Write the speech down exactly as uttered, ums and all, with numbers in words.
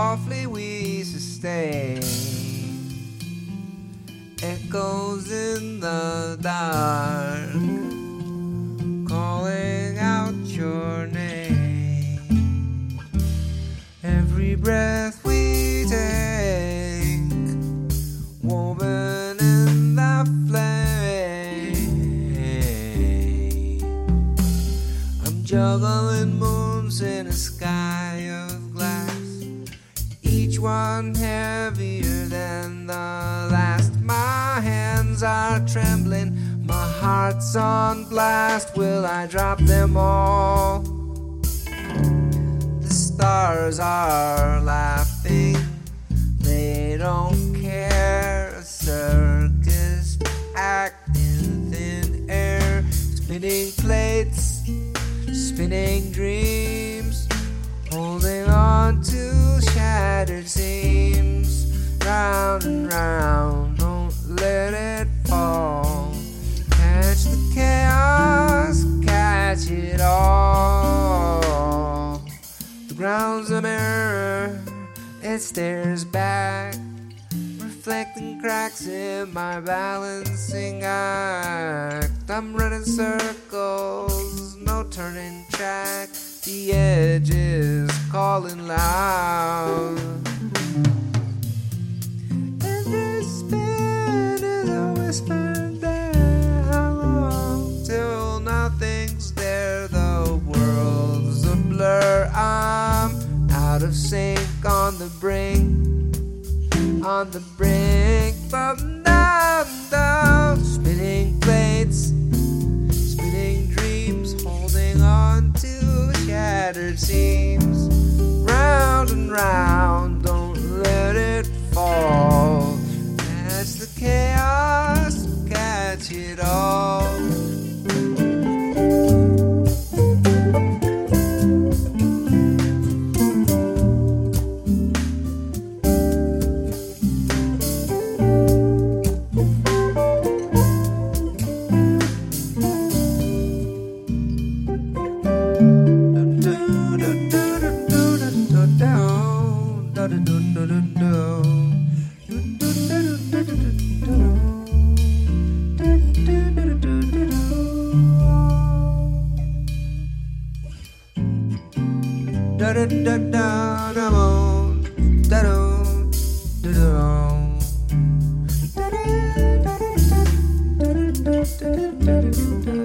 softly we sustain, echoes in the dark, calling out your name. Every breath we take, woven in the flame. I'm juggling moons in a sky of glass, each one heavier than the last. My hands are trembling, my heart's on blast. Will I drop them all? The stars are laughing, they don't care. A circus act in thin air, spinning plates, spinning dreams, holding on to shattered seams. Round and round, don't let it fall. Catch the chaos, catch it all. The ground's a mirror, it stares back, reflecting cracks in my balancing act. I'm running circles, no turning track. The edge is calling loud. Every spin is a whisper there. How long till nothing's there? The world's a blur. I'm out of sync, on the brink, on the brink. But down, down, spinning plates, spinning dreams, holding on to shattered seams. Round and round, don't let it fall. Catch the chaos, catch it all. Da da da da da da da da da da da da.